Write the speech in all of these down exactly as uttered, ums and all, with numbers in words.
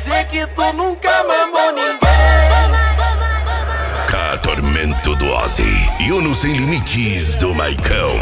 dizer que tu nunca mamou ninguém. K Tormento do Ozzy e Uno Sem Limites do Maicão.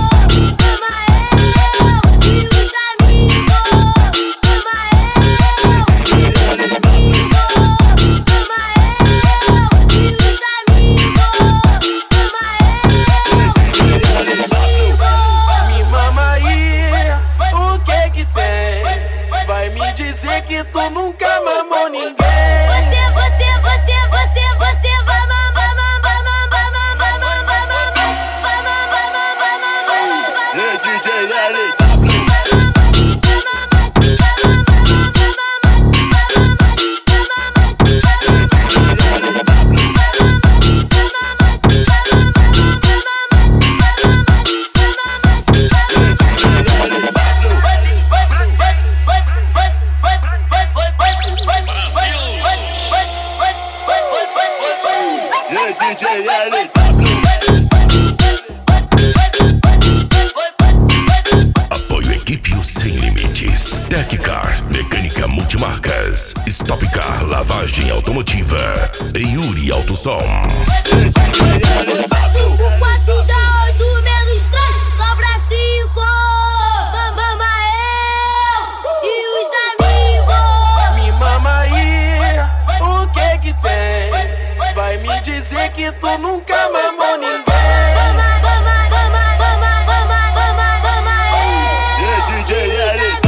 Dizer que tu nunca mamou ninguém. Você, você, você, você, você vai mamar, mamar, mamar, mamar, mamar, mamar, mamar, mamar, mamar. E D J L D J L Apoio Equipe Sem Limites, Teccar, Mecânica Multimarcas, Stop Car, Lavagem Automotiva e Yuri Autosom. quatro dá oito menos três, sobra cinco. Mama eu e os amigos. Me mama aí, o que que tem? Vai me dizer que tu nunca mamou ninguém. E D J L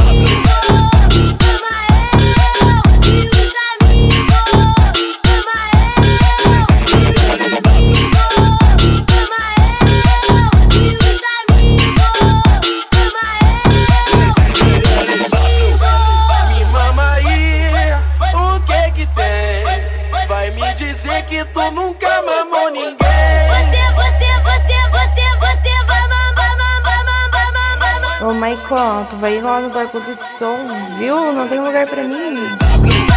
Me mama aí, o que que tem? Vai me dizer que tu nunca mamou ninguém. Você, você, você, você, você vai mamar, mamar, mamar, mamar, mamar. Ô, Maicon, tu vai ir lá no bagulho de som, viu? Não tem lugar pra mim.